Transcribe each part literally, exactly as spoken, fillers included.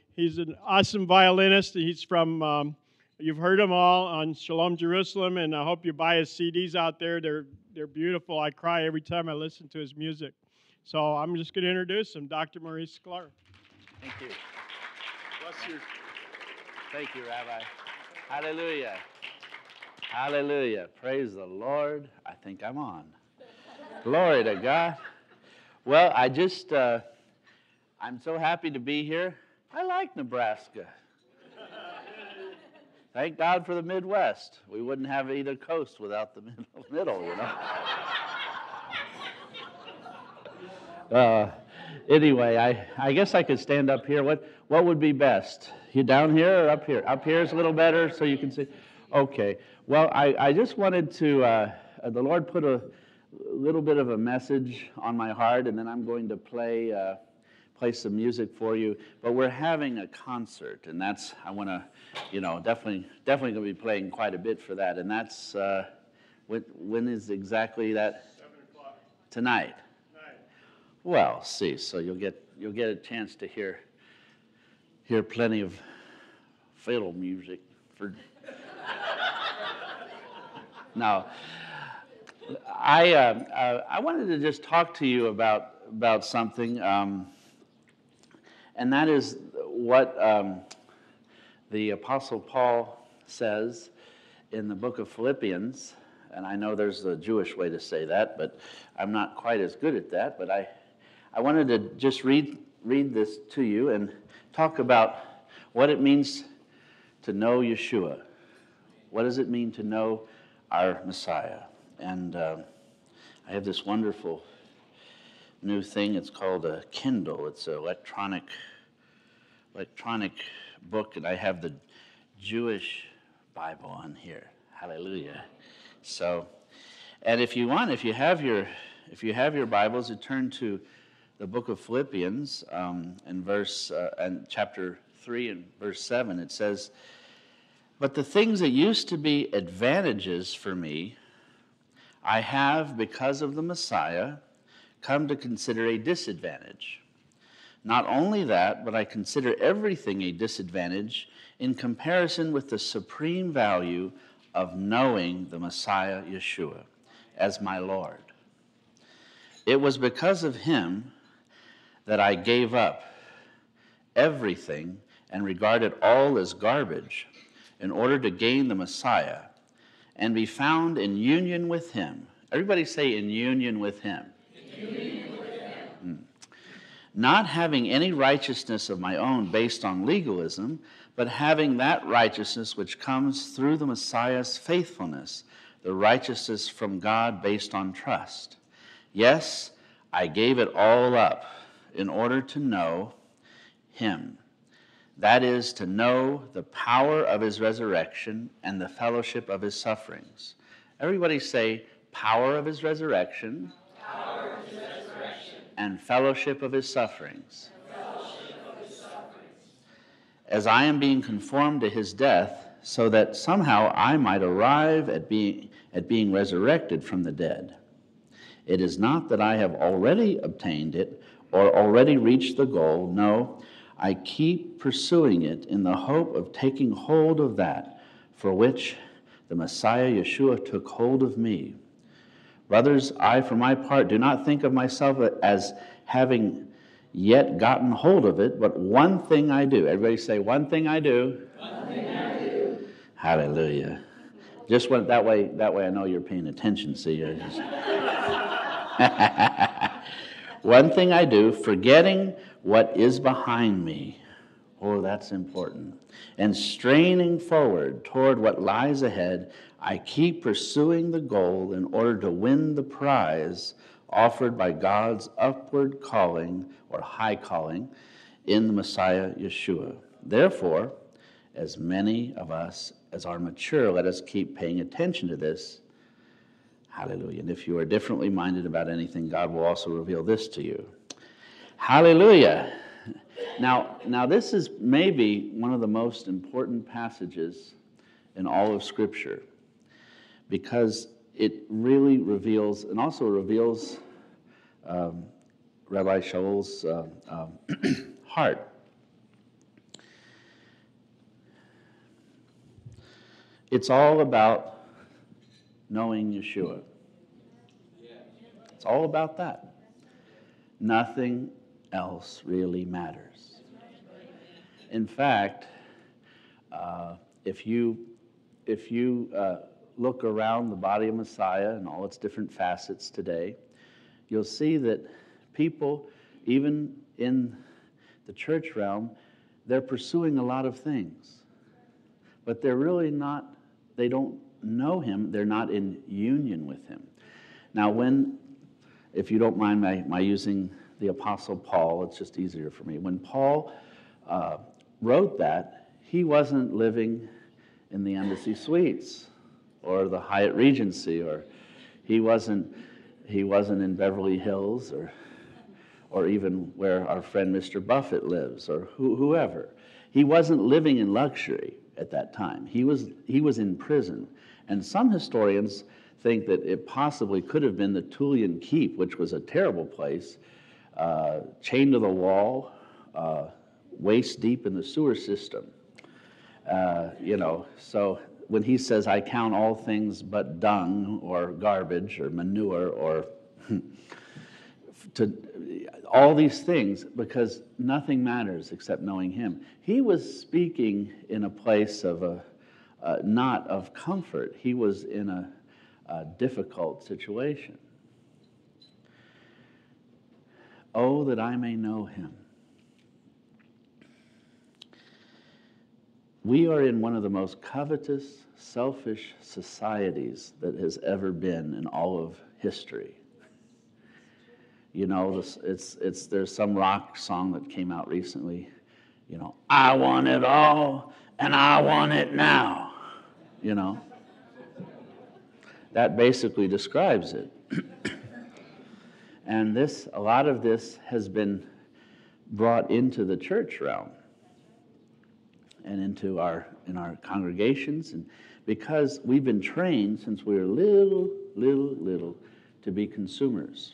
He's an awesome violinist. He's from, um, you've heard him all on Shalom Jerusalem, and I hope you buy his C Ds out there. They're, they're beautiful. I cry every time I listen to his music. So I'm just going to introduce him, Doctor Maurice Sklar. Thank you. Bless you. Thank you, Rabbi. Hallelujah. Hallelujah. Praise the Lord. I think I'm on. Glory to God. Well, I just, uh, I'm so happy to be here. I like Nebraska. Thank God for the Midwest. We wouldn't have either coast without the middle, you know. Uh, anyway, I, I guess I could stand up here. What what would be best? You down here or up here? Up here is a little better so you can see. Okay. Well, I, I just wanted to, uh, the Lord put a little bit of a message on my heart, and then I'm going to play uh, play some music for you. But we're having a concert, and that's, I want to, you know, definitely definitely going to be playing quite a bit for that. And that's, uh, when, when is exactly that? seven o'clock. Tonight. Tonight. Well, see, so you'll get you'll get a chance to hear hear plenty of fiddle music for. Now, I uh, uh, I wanted to just talk to you about about something, um, and that is what um, the Apostle Paul says in the book of Philippians. And I know there's a Jewish way to say that, but I'm not quite as good at that. But I, I wanted to just read read this to you and talk about what it means to know Yeshua. What does it mean to know our Messiah? And uh, I have this wonderful new thing. It's called a Kindle. It's an electronic electronic book, and I have the Jewish Bible on here. Hallelujah. So, and if you want, if you have your, if you have your Bibles, you turn to the book of Philippians, um, in verse uh, and chapter three and verse seven. It says, "But the things that used to be advantages for me, I have, because of the Messiah, come to consider a disadvantage. Not only that, but I consider everything a disadvantage in comparison with the supreme value of knowing the Messiah Yeshua as my Lord. It was because of him that I gave up everything and regarded all as garbage in order to gain the Messiah and be found in union with him." Everybody say, in union with him. In union with him. Mm. "Not having any righteousness of my own based on legalism, but having that righteousness which comes through the Messiah's faithfulness, the righteousness from God based on trust. Yes, I gave it all up in order to know him. That is, to know the power of his resurrection and the fellowship of his sufferings." Everybody say, power of his resurrection, Power of his resurrection, and fellowship of his sufferings. and fellowship of his sufferings. As I am being conformed to his death, so that somehow I might arrive at being, at being resurrected from the dead. It is not that I have already obtained it or already reached the goal. No, I keep pursuing it in the hope of taking hold of that for which the Messiah Yeshua took hold of me. Brothers, I, for my part, do not think of myself as having yet gotten hold of it, but one thing I do. Everybody say, one thing I do. One thing I do. Hallelujah. Just went that way, that way I know you're paying attention, see. I just... One thing I do, forgetting what is behind me. Oh, that's important. And straining forward toward what lies ahead, I keep pursuing the goal in order to win the prize offered by God's upward calling or high calling in the Messiah Yeshua. Therefore, as many of us as are mature, let us keep paying attention to this. Hallelujah. And if you are differently minded about anything, God will also reveal this to you. Hallelujah. Now, now this is maybe one of the most important passages in all of Scripture, because it really reveals, and also reveals um, Rabbi Shaul's uh, um, heart. it's all about knowing Yeshua. It's all about that. Nothing else really matters. In fact, uh, if you if you uh, look around the body of Messiah and all its different facets today, you'll see that people, even in the church realm, they're pursuing a lot of things, but they're really not, they don't know him, they're not in union with him. Now, when, if you don't mind my, my using the Apostle Paul, it's just easier for me. When Paul uh, wrote that, he wasn't living in the Embassy Suites or the Hyatt Regency, or he wasn't he wasn't in Beverly Hills, or or even where our friend Mister Buffett lives, or who, whoever. He wasn't living in luxury at that time. He was he was in prison, and some historians think that it possibly could have been the Tullian Keep, which was a terrible place, uh, chained to the wall, uh, waist deep in the sewer system. Uh, you know, so when he says, I count all things but dung or garbage or manure or to all these things, because nothing matters except knowing him. He was speaking in a place of a, uh, not of comfort. He was in a, a difficult situation. Oh, that I may know him. We are in one of the most covetous, selfish societies that has ever been in all of history. You know, this, it's it's there's some rock song that came out recently. You know, I want it all, and I want it now. You know, that basically describes it. And this, a lot of this has been brought into the church realm and into our in our congregations, and because we've been trained since we were little, little, little to be consumers,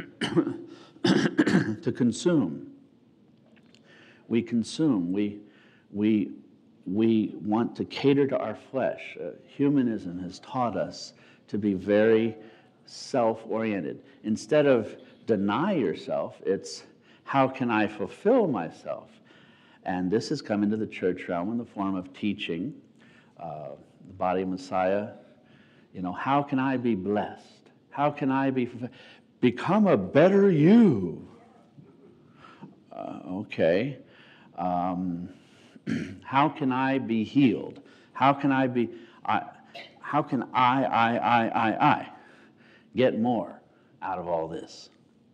to consume. We consume. We we we want to cater to our flesh. Uh, humanism has taught us to be very self-oriented. Instead of deny yourself, it's how can I fulfill myself? And this has come into the church realm in the form of teaching, uh, the body of Messiah. You know, how can I be blessed? How can I be, become a better you? Uh, okay. Um, how can I be healed? How can I be, I, how can I, I, I, I, I get more out of all this?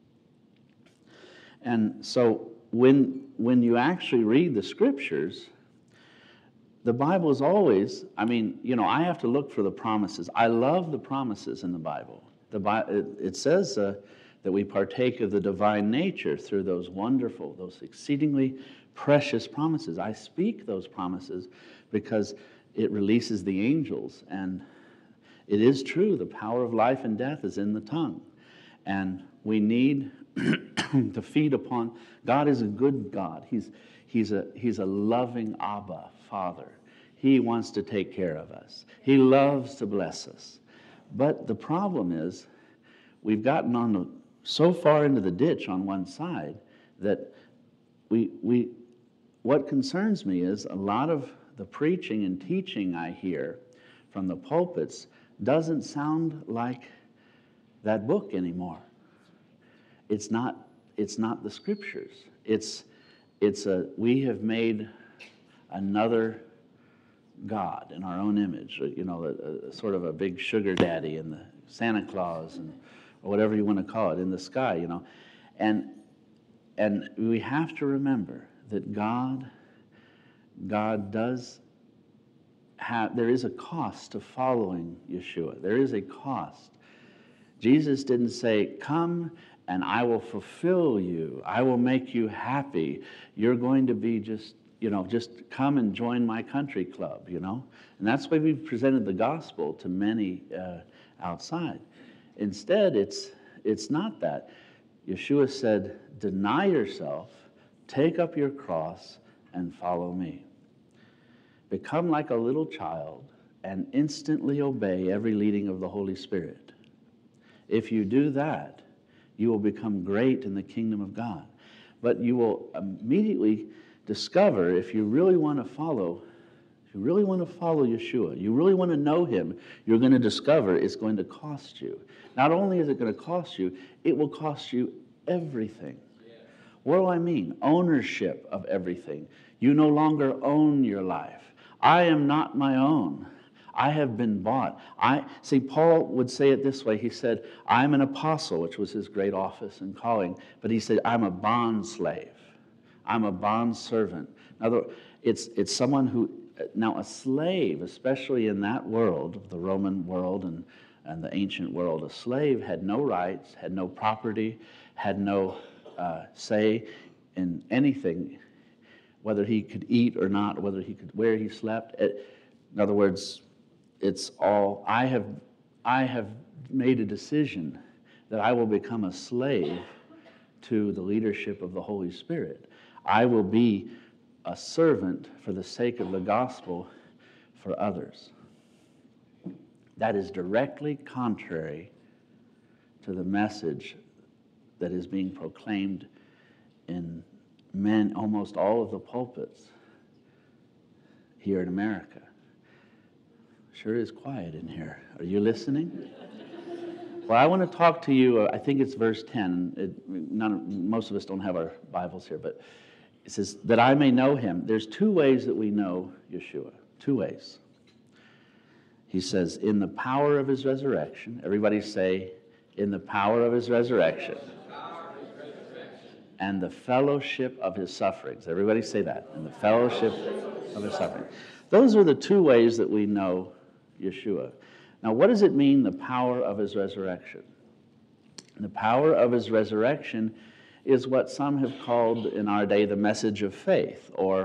And so when when you actually read the scriptures, the Bible is always, I mean, you know, I have to look for the promises. I love the promises in the Bible. The Bible, it, it says uh, that we partake of the divine nature through those wonderful, those exceedingly precious promises. I speak those promises because it releases the angels, and it is true, the power of life and death is in the tongue. And we need to feed upon. God is a good God. He's he's a he's a loving Abba Father. He wants to take care of us. He loves to bless us. But the problem is, we've gotten on the, so far into the ditch on one side that we we. What concerns me is a lot of the preaching and teaching I hear from the pulpits doesn't sound like that book anymore. It's not, it's not the scriptures. It's, it's a, we have made another God in our own image, you know, a, a, sort of a big sugar daddy and the Santa Claus and or whatever you want to call it in the sky, you know. And, and we have to remember that God, God does have, there is a cost to following Yeshua. There is a cost. Jesus didn't say, come and I will fulfill you. I will make you happy. You're going to be just, you know, just come and join my country club, you know. And that's why we've presented the gospel to many uh, outside. Instead, it's it's not that. Yeshua said, deny yourself, take up your cross, and follow me. Become like a little child and instantly obey every leading of the Holy Spirit. If you do that, you will become great in the kingdom of God. But you will immediately discover, if you really want to follow, if you really want to follow Yeshua, you really want to know him, you're going to discover it's going to cost you. Not only is it going to cost you, it will cost you everything. What do I mean? Ownership of everything. You no longer own your life. I am not my own. I have been bought. I see, Paul would say it this way. He said, I'm an apostle, which was his great office and calling. But he said, I'm a bond slave. I'm a bond servant. In other words, it's, it's someone who, now a slave, especially in that world, the Roman world and, and the ancient world, a slave had no rights, had no property, had no uh, say in anything, whether he could eat or not, whether he could, where he slept. It, in other words, it's all, I have, I have made a decision that I will become a slave to the leadership of the Holy Spirit. I will be a servant for the sake of the gospel for others. That is directly contrary to the message that is being proclaimed in men, almost all of the pulpits here in America. Sure is quiet in here. Are you listening? Well, I want to talk to you, uh, I think it's verse ten. It, none, most of us don't have our Bibles here, but it says, that I may know him. There's two ways that we know Yeshua. Two ways. He says, in the power of his resurrection. Everybody say, in the power of his resurrection. And the fellowship of his sufferings. Everybody say that. In the fellowship of his suffering. Those are the two ways that we know Yeshua. Now, what does it mean, the power of his resurrection? The power of his resurrection is what some have called in our day the message of faith, or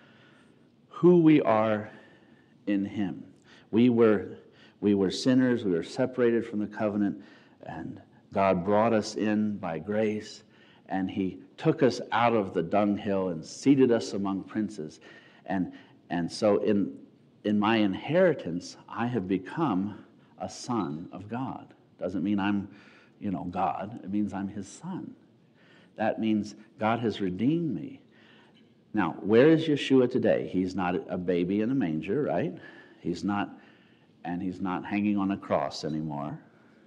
who we are in him. We were, we were sinners, we were separated from the covenant, and God brought us in by grace, and he took us out of the dunghill and seated us among princes. And, and so in, in my inheritance, I have become a son of God. Doesn't mean I'm, you know, God. It means I'm his son. That means God has redeemed me. Now, where is Yeshua today? He's not a baby in a manger, right? He's not, and he's not hanging on a cross anymore.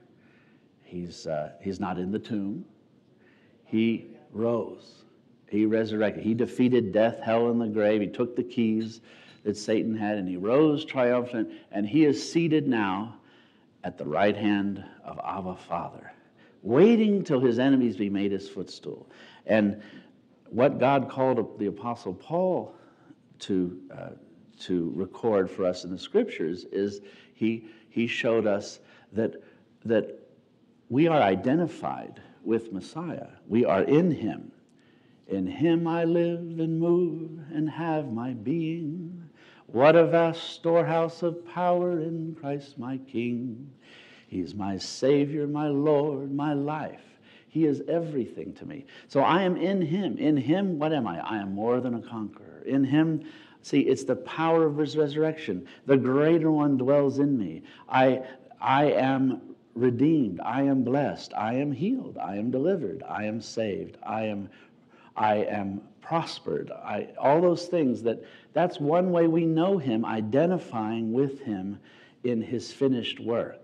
He's, uh, he's not in the tomb. He rose. He resurrected. He defeated death, hell, and the grave. He took the keys that Satan had, and he rose triumphant, and he is seated now at the right hand of Abba Father, waiting till his enemies be made his footstool. And what God called the Apostle Paul to, uh, to record for us in the Scriptures is he, he showed us that, that we are identified with Messiah. We are in him. In him I live and move and have my being. What a vast storehouse of power in Christ my King. He's my Savior, my Lord, my life. He is everything to me. So I am in him. In him, what am I? I am more than a conqueror. In him, see, it's the power of his resurrection. The greater one dwells in me. I, I am redeemed. I am blessed. I am healed. I am delivered. I am saved. I am, I am prospered. I, all those things, that, that's one way we know him, identifying with him in his finished work.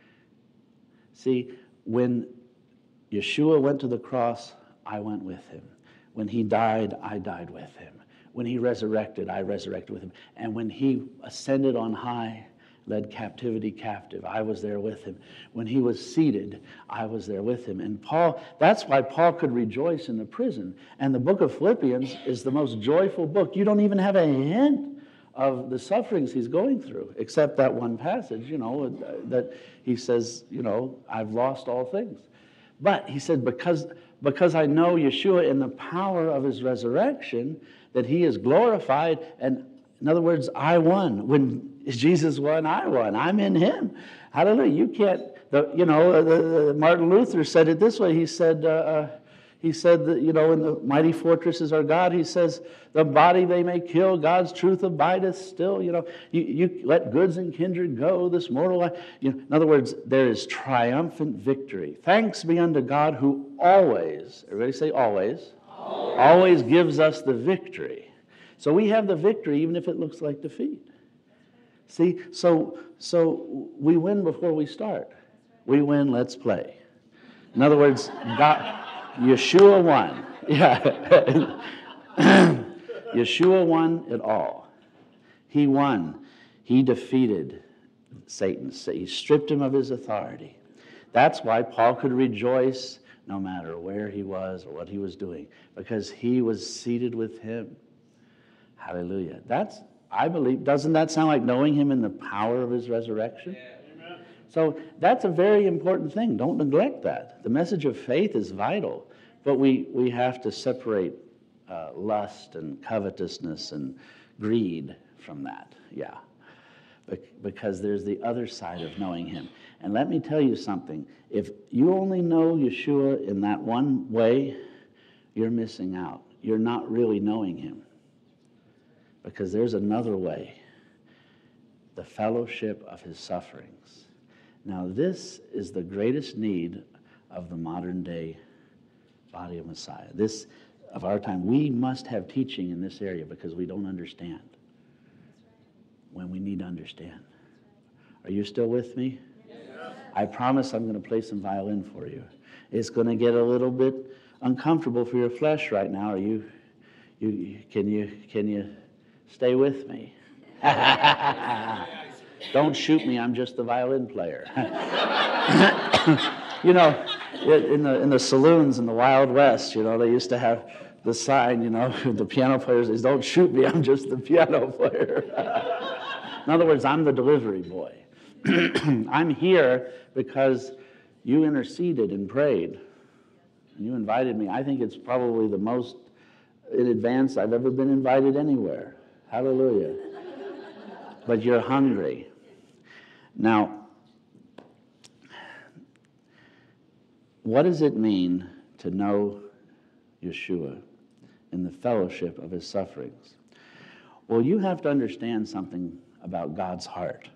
See, when Yeshua went to the cross, I went with him. When he died, I died with him. When he resurrected, I resurrected with him. And when he ascended on high, led captivity captive, I was there with him. When he was seated, I was there with him. And Paul, that's why Paul could rejoice in the prison. And the book of Philippians is the most joyful book. You don't even have a hint of the sufferings he's going through, except that one passage, you know, that he says, you know, I've lost all things. But he said, because, because I know Yeshua in the power of his resurrection, that he is glorified, and in other words, I won. When Jesus won, I won. I'm in him. Hallelujah. You can't, the, you know, the, the, Martin Luther said it this way. He said, uh, uh, He said that, you know, in the mighty fortress is our God. He says, the body they may kill, God's truth abideth still. You know, you, you let goods and kindred go, this mortal life. You know, in other words, there is triumphant victory. Thanks be unto God who always, everybody say always, always, always gives us the victory. So we have the victory even if it looks like defeat. See, so, so we win before we start. We win, let's play. In other words, God... Yeshua won. Yeah. Yeshua won it all. He won. He defeated Satan. He stripped him of his authority. That's why Paul could rejoice no matter where he was or what he was doing, because he was seated with him. Hallelujah. That's, I believe, doesn't that sound like knowing him in the power of his resurrection? Yeah. So that's a very important thing. Don't neglect that. The message of faith is vital, but we, we have to separate uh, lust and covetousness and greed from that. Yeah, Be- because there's the other side of knowing him. And let me tell you something. If you only know Yeshua in that one way, you're missing out. You're not really knowing him, because there's another way, the fellowship of his sufferings. Now, this is the greatest need of the modern day body of Messiah. This, of our time, we must have teaching in this area because we don't understand when we need to understand. Are you still with me? Yes. I promise I'm going to play some violin for you. It's going to get a little bit uncomfortable for your flesh right now. Are you, you, can you, can you stay with me? Don't shoot me, I'm just the violin player. You know, in the in the saloons in the Wild West, you know, they used to have the sign, you know, the piano player says, don't shoot me, I'm just the piano player. In other words, I'm the delivery boy. I'm here because you interceded and prayed. And you invited me. I think it's probably the most in advance I've ever been invited anywhere. Hallelujah. But you're hungry. Now, what does it mean to know Yeshua in the fellowship of his sufferings? Well, you have to understand something about God's heart.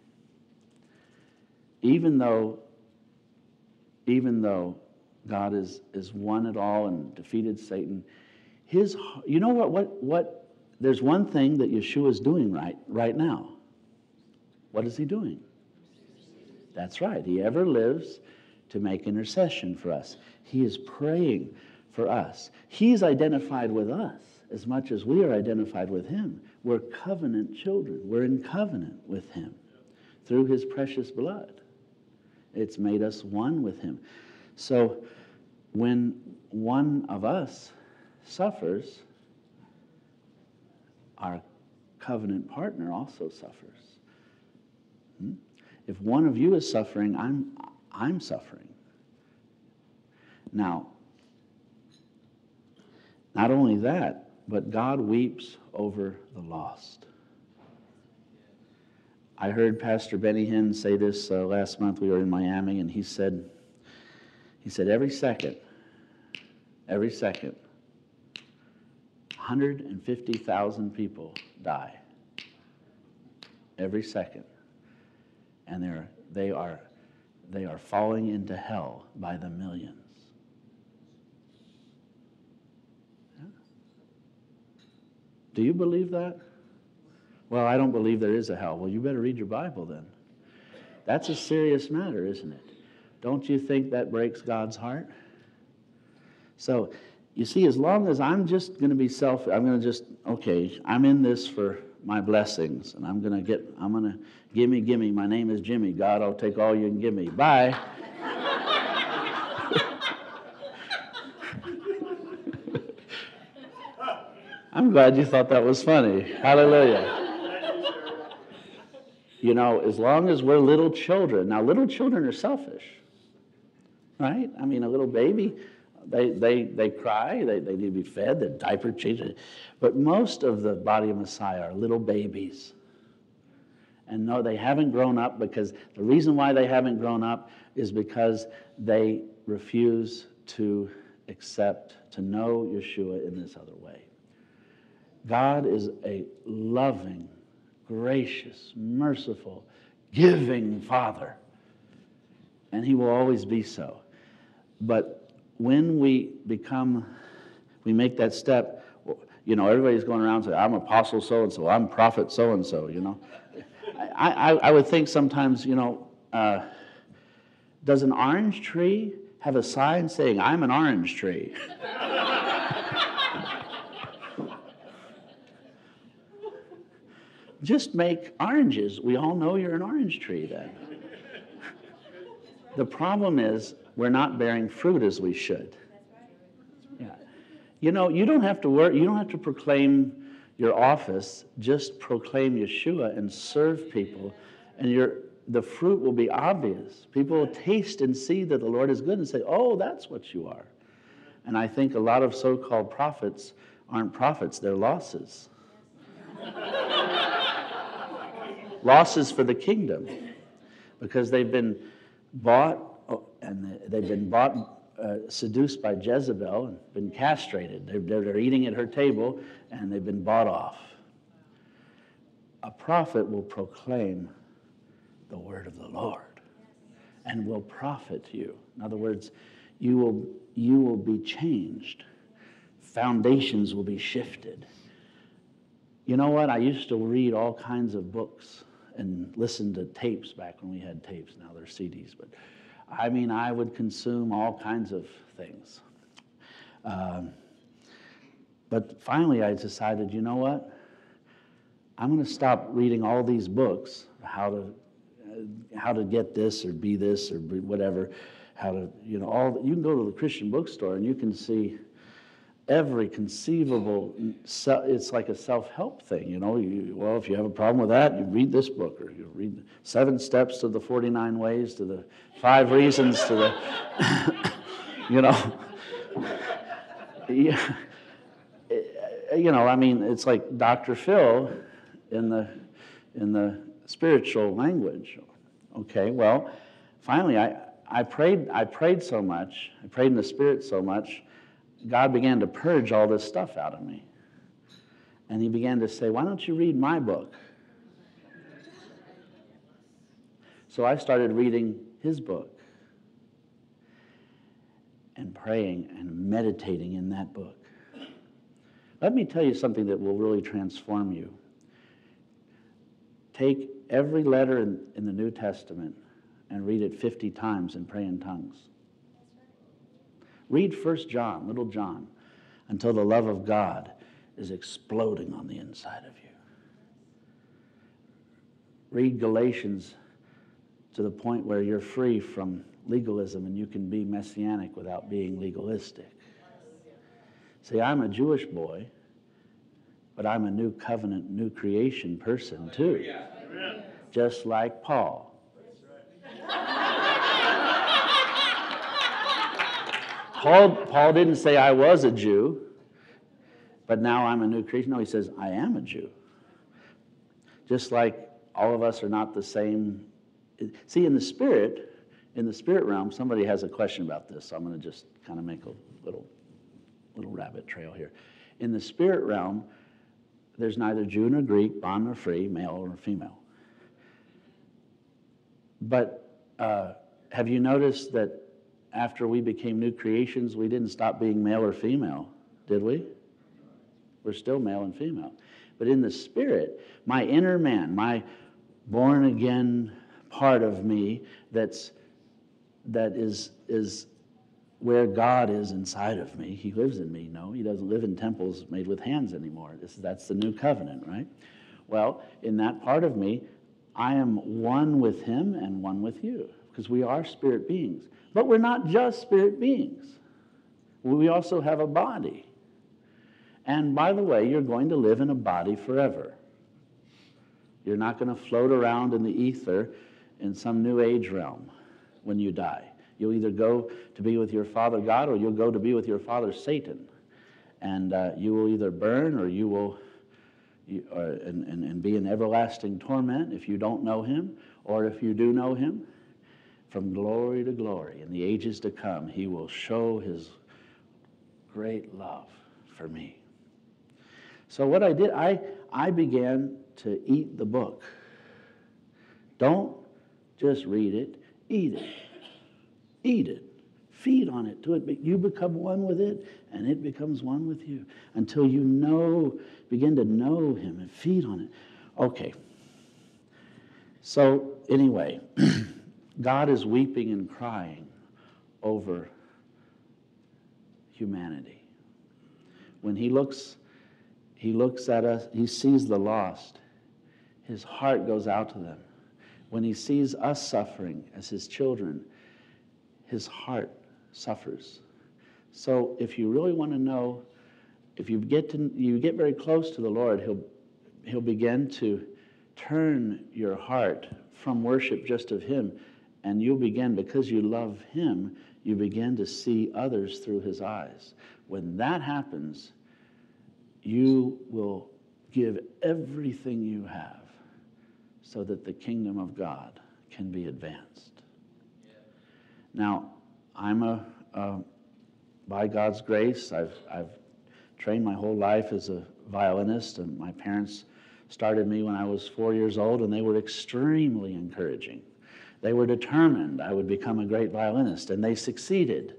Even though, even though God is, is won it all and defeated Satan, his, you know what, what, what, there's one thing that Yeshua is doing right, right now. What is he doing? That's right. He ever lives to make intercession for us. He is praying for us. He's identified with us as much as we are identified with him. We're covenant children. We're in covenant with him through his precious blood. It's made us one with him. So when one of us suffers, our covenant partner also suffers. Hmm? If one of you is suffering, I'm, I'm suffering. Now, not only that, but God weeps over the lost. I heard Pastor Benny Hinn say this uh, last month. We were in Miami, and he said, he said, every second, every second, one hundred fifty thousand people die. Every second. And they're, they are, they are falling into hell by the millions. Yeah. Do you believe that? Well, I don't believe there is a hell. Well, you better read your Bible then. That's a serious matter, isn't it? Don't you think that breaks God's heart? So, you see, as long as I'm just going to be self, I'm going to just, okay, I'm in this for my blessings, and I'm going to get, I'm going to, gimme, gimme, my name is Jimmy. God, I'll take all you can give me. Bye. I'm glad you thought that was funny. Hallelujah. You know, as long as we're little children. Now, little children are selfish, right? I mean, a little baby, they they they cry, they, they need to be fed, their diaper changed. But most of the body of Messiah are little babies. And no, they haven't grown up, because the reason why they haven't grown up is because they refuse to except to know Yeshua in this other way. God is a loving, gracious, merciful, giving Father, and he will always be so. But when we become, we make that step, you know, everybody's going around saying, I'm apostle so-and-so, I'm prophet so-and-so, you know. I, I, I would think sometimes, you know, uh, does an orange tree have a sign saying, I'm an orange tree? Just make oranges. We all know you're an orange tree then. The problem is we're not bearing fruit as we should. Yeah. You know, you don't have to work, you don't have to proclaim your office, just proclaim Yeshua and serve people, and your the fruit will be obvious. People will taste and see that the Lord is good and say, oh, that's what you are. And I think a lot of so-called prophets aren't prophets, they're losses. Losses for the kingdom, because they've been bought, oh, and they've been bought, uh, seduced by Jezebel and been castrated. They're, they're eating at her table, and they've been bought off. A prophet will proclaim the word of the Lord and will profit you. In other words, you will, you will be changed. Foundations will be shifted. You know what? I used to read all kinds of books and listen to tapes back when we had tapes. Now they're C Ds. But I mean, I would consume all kinds of things. Um, but finally, I decided, you know what? I'm going to stop reading all these books, how to uh, how to get this or be this or be whatever, how to, you know, all. You can go to the Christian bookstore and you can see every conceivable, it's like a self-help thing, you know. You, well, if you have a problem with that, you read this book, or you read Seven Steps to the forty-nine Ways, to the Five Reasons, to the, you know. Yeah. You know, I mean, it's like Doctor Phil in the in the spiritual language. Okay, well, finally, I I prayed I prayed so much, I prayed in the Spirit so much. God began to purge all this stuff out of me. And he began to say, why don't you read my book? So I started reading his book and praying and meditating in that book. Let me tell you something that will really transform you. Take every letter in, in the New Testament and read it fifty times and pray in tongues. Read First John, little John, until the love of God is exploding on the inside of you. Read Galatians to the point where you're free from legalism and you can be messianic without being legalistic. See, I'm a Jewish boy, but I'm a new covenant, new creation person too. Just like Paul. Paul, Paul didn't say I was a Jew, but now I'm a new creation. No, he says I am a Jew. Just like all of us are not the same. See, in the spirit, in the spirit realm, somebody has a question about this, so I'm going to just kind of make a little, little rabbit trail here. In the spirit realm, there's neither Jew nor Greek, bond nor free, male or female. But uh, have you noticed that after we became new creations, we didn't stop being male or female, did we? We're still male and female. But in the spirit, my inner man, my born-again part of me that's, that is, is where God is inside of me. He lives in me. No, he doesn't live in temples made with hands anymore. This, that's the new covenant, right? Well, in that part of me, I am one with him and one with you, because we are spirit beings. But we're not just spirit beings. We also have a body. And by the way, you're going to live in a body forever. You're not going to float around in the ether in some new age realm when you die. You'll either go to be with your father God or you'll go to be with your father Satan. And uh, you will either burn or you will you, or, and, and, and be in everlasting torment if you don't know him, or if you do know him. From glory to glory, in the ages to come, he will show his great love for me. So what I did, I, I began to eat the book. Don't just read it, eat it. Eat it. Feed on it. To it. You become one with it, and it becomes one with you. Until you know, begin to know him and feed on it. Okay. So, anyway, God is weeping and crying over humanity. When he looks, he looks at us, he sees the lost. His heart goes out to them. When he sees us suffering as his children, his heart suffers. So if you really want to know, if you get to you get very close to the Lord, he'll he'll begin to turn your heart from worship just of him, and you'll begin, because you love him, you begin to see others through his eyes. When that happens, you will give everything you have so that the kingdom of God can be advanced. Now, I'm a, uh, by God's grace, I've, I've trained my whole life as a violinist, and my parents started me when I was four years old, and they were extremely encouraging. They were determined I would become a great violinist, and they succeeded.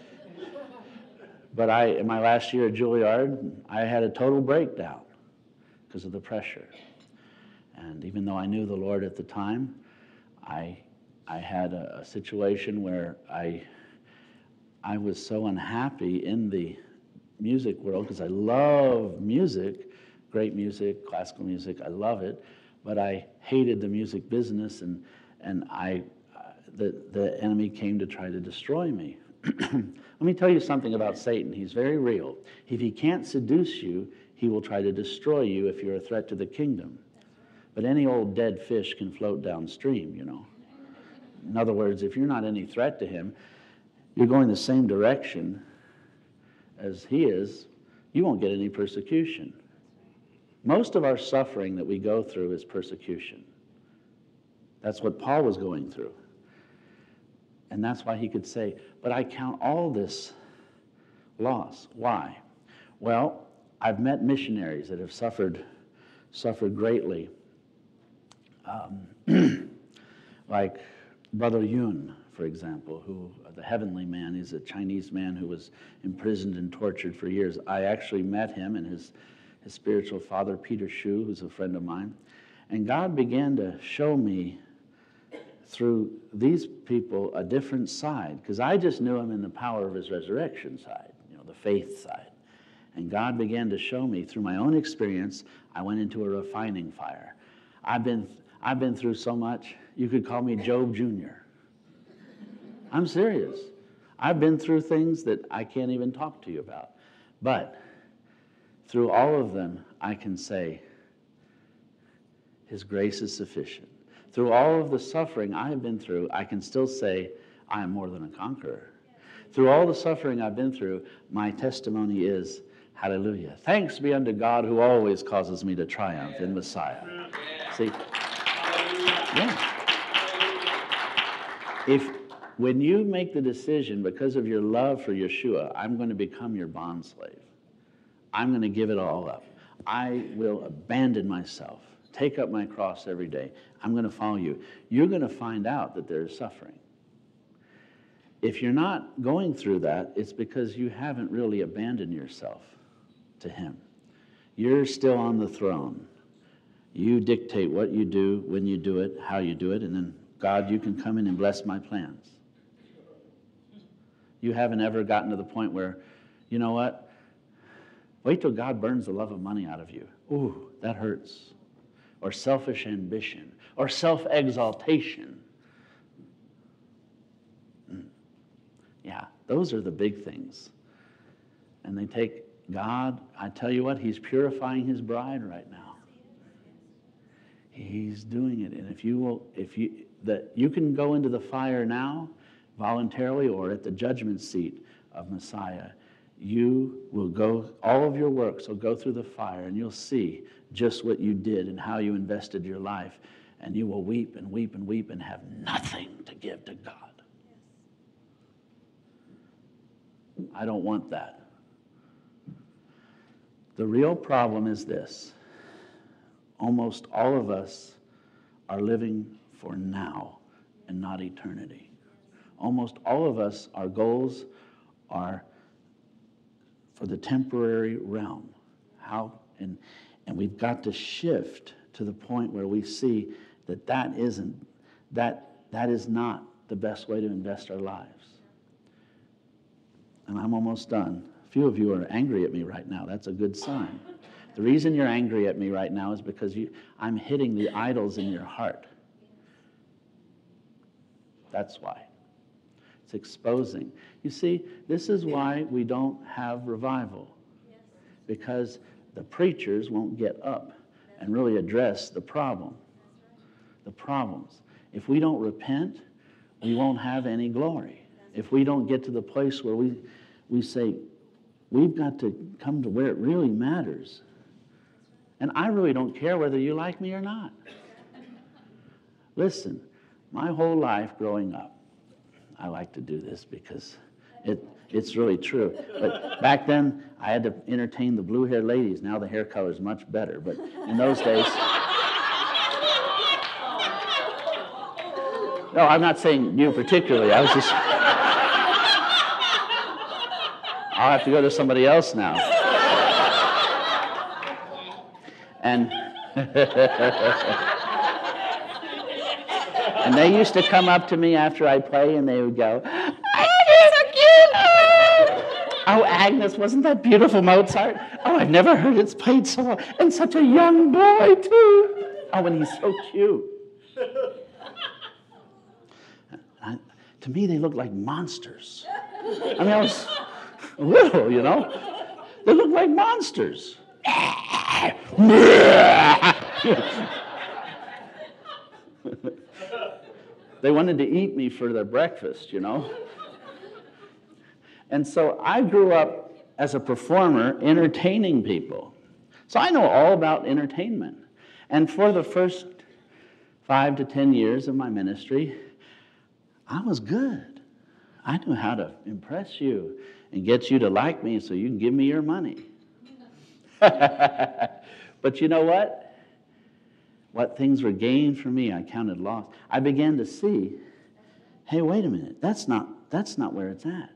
But I, in my last year at Juilliard, I had a total breakdown because of the pressure. And even though I knew the Lord at the time, I, I had a, a situation where I, I was so unhappy in the music world, because I love music, great music, classical music, I love it, but I hated the music business, and and I, uh, the the enemy came to try to destroy me. Let me tell you something about Satan. He's very real. If he can't seduce you, he will try to destroy you if you're a threat to the kingdom. But any old dead fish can float downstream, you know. In other words, if you're not any threat to him, you're going the same direction as he is, you won't get any persecution. Most of our suffering that we go through is persecution. That's what Paul was going through. And that's why he could say, but I count all this loss. Why? Well, I've met missionaries that have suffered, suffered greatly. Um, like Brother Yun, for example, who, the heavenly man, is a Chinese man who was imprisoned and tortured for years. I actually met him and his, his spiritual father, Peter Shu, who's a friend of mine. And God began to show me through these people a different side, because I just knew him in the power of his resurrection side, you know, the faith side. And God began to show me through my own experience. I went into a refining fire. I've been, I've been through so much, you could call me Job Junior I'm serious. I've been through things that I can't even talk to you about. But through all of them, I can say, his grace is sufficient. Through all of the suffering I have been through, I can still say, I am more than a conqueror. Through all the suffering I've been through, my testimony is, hallelujah. Thanks be unto God who always causes me to triumph in Messiah. See? Yeah. If, when you make the decision because of your love for Yeshua, I'm going to become your bondslave. I'm going to give it all up. I will abandon myself, take up my cross every day. I'm going to follow you. You're going to find out that there is suffering. If you're not going through that, it's because you haven't really abandoned yourself to him. You're still on the throne. You dictate what you do, when you do it, how you do it, and then, God, you can come in and bless my plans. You haven't ever gotten to the point where, you know what? Wait till God burns the love of money out of you. Ooh, that hurts. Or selfish ambition, or self-exaltation. Yeah, those are the big things. And they take God, I tell you what, he's purifying his bride right now. He's doing it. And if you will, if you, that you can go into the fire now, voluntarily, or at the judgment seat of Messiah, you will go, all of your works will go through the fire, and you'll see just what you did and how you invested your life. And you will weep and weep and weep and have nothing to give to God. I don't want that. The real problem is this. Almost all of us are living for now and not eternity. Almost all of us, our goals are for the temporary realm. How and and we've got to shift to the point where we see that that isn't that that is not the best way to invest our lives. And I'm almost done. A few of you are angry at me right now. That's a good sign. The reason you're angry at me right now is because you, I'm hitting the idols in your heart. That's why. It's exposing. You see, this is why we don't have revival. Because the preachers won't get up and really address the problem. The problems. If we don't repent, we won't have any glory. If we don't get to the place where we, we say, we've got to come to where it really matters. And I really don't care whether you like me or not. Listen, my whole life growing up, I like to do this because it it's really true. But back then, I had to entertain the blue-haired ladies. Now the hair color is much better. But in those days... No, I'm not saying you particularly. I was just... I'll have to go to somebody else now. And... And they used to come up to me after I play, and they would go, "Agnes, so cute! Oh, Agnes, wasn't that beautiful Mozart? Oh, I've never heard it played so well. And such a young boy, too. Oh, and he's so cute." I, to me, they looked like monsters. I mean, I was little, you know. They looked like monsters. They wanted to eat me for their breakfast, you know. And so I grew up as a performer entertaining people. So I know all about entertainment. And for the first five to ten years of my ministry, I was good. I knew how to impress you and get you to like me so you can give me your money. But you know what? What things were gained for me, I counted loss. I began to see, hey, wait a minute, that's not, that's not where it's at.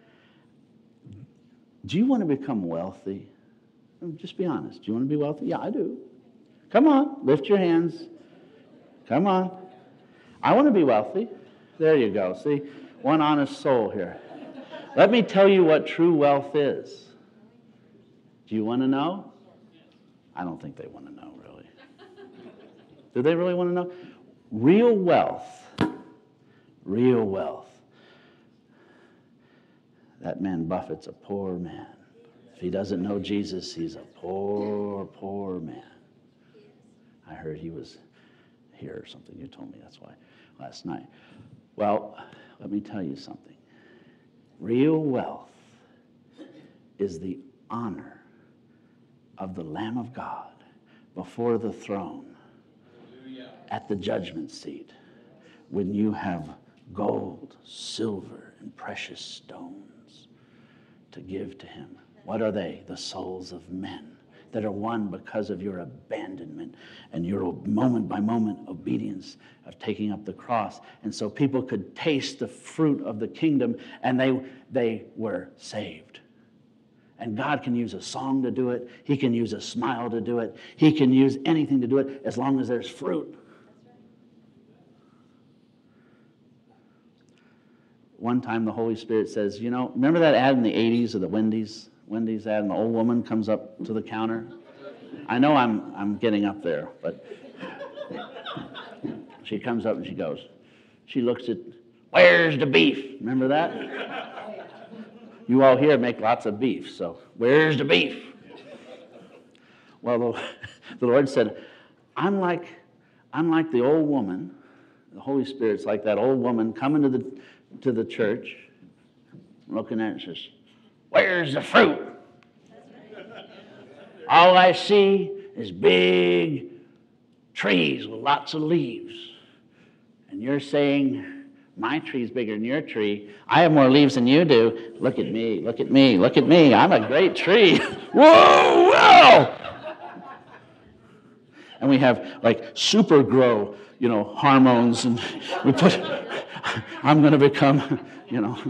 Do you want to become wealthy? Just be honest. Do you want to be wealthy? Yeah, I do. Come on, lift your hands. Come on. I want to be wealthy. There you go. See, one honest soul here. Let me tell you what true wealth is. Do you want to know? I don't think they want to know, really. Do they really want to know? Real wealth. Real wealth. That man Buffett's a poor man. If he doesn't know Jesus, he's a poor, poor man. I heard he was here or something. You told me that's why last night. Well, let me tell you something. Real wealth is the honor of the Lamb of God before the throne at the judgment seat when you have gold, silver, and precious stones to give to him. What are they? The souls of men that are won because of your abandonment and your moment by moment obedience of taking up the cross. And so people could taste the fruit of the kingdom, and they they were saved. And God can use a song to do it. He can use a smile to do it. He can use anything to do it as long as there's fruit. One time the Holy Spirit says, you know, remember that ad in the eighties of the Wendy's? Wendy's ad, and the old woman comes up to the counter. I know I'm I'm getting up there, but she comes up and she goes, she looks at, where's the beef? Remember that? You all here make lots of beef, so where's the beef? Well, the, the Lord said, I'm like, I'm like the old woman. The Holy Spirit's like that old woman coming to the to the church, looking at it and says, where's the fruit? All I see is big trees with lots of leaves. And you're saying, my tree's bigger than your tree. I have more leaves than you do. Look at me, look at me, look at me. I'm a great tree. Whoa, whoa! no! And we have like super grow, you know, hormones, and we put, I'm going to become, you know,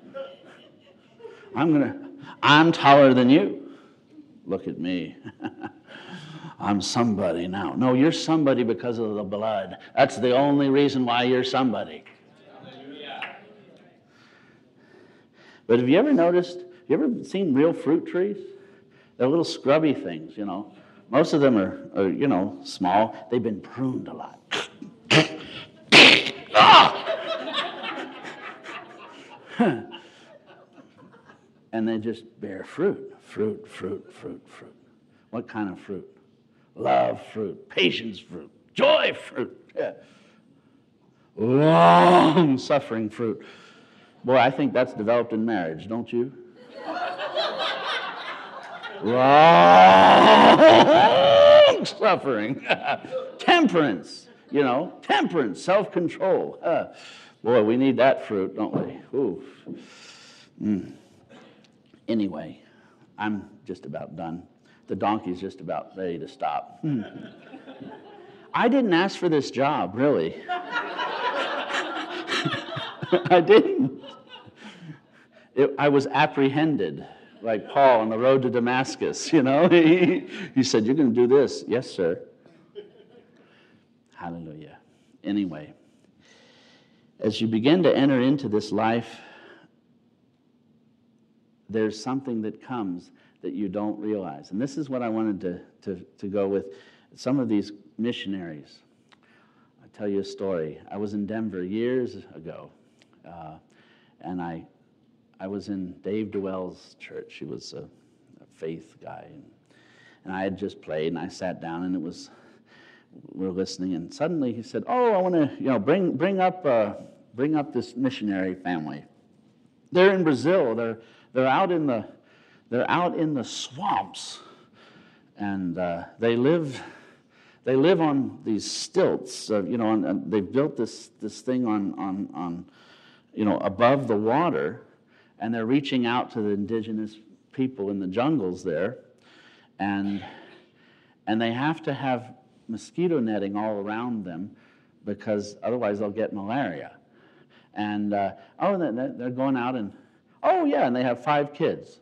I'm going to, I'm taller than you. Look at me. I'm somebody now. No, you're somebody because of the blood. That's the only reason why you're somebody. But have you ever noticed, have you ever seen real fruit trees? They're little scrubby things, you know. Most of them are, are you know, small. They've been pruned a lot. Ah! And they just bear fruit, fruit, fruit, fruit, fruit. What kind of fruit? Love fruit, patience fruit, joy fruit, yeah. Long-suffering fruit. Boy, I think that's developed in marriage, don't you? Long-suffering. Temperance, you know, temperance, self-control. Uh, boy, we need that fruit, don't we? Ooh. Mm. Anyway, I'm just about done. The donkey's just about ready to stop. Hmm. I didn't ask for this job, really. I didn't. It, I was apprehended, like Paul on the road to Damascus, you know. He, he said, you're going to do this. Yes, sir. Hallelujah. Anyway, as you begin to enter into this life, there's something that comes that you don't realize. And this is what I wanted to, to, to go with. Some of these missionaries. I'll tell you a story. I was in Denver years ago, uh, and I I was in Dave DeWell's church. He was a, a faith guy. And, and I had just played, and I sat down, and it was, we were listening, and suddenly he said, oh, I want to, you know, bring bring up uh, bring up this missionary family. They're in Brazil. They're they're out in the they're out in the swamps, and uh, they live they live on these stilts. Uh, you know, and, and they've built this this thing on on on you know above the water, and they're reaching out to the indigenous people in the jungles there, and and they have to have mosquito netting all around them because otherwise they'll get malaria. And uh, oh, they're going out and oh yeah, and they have five kids.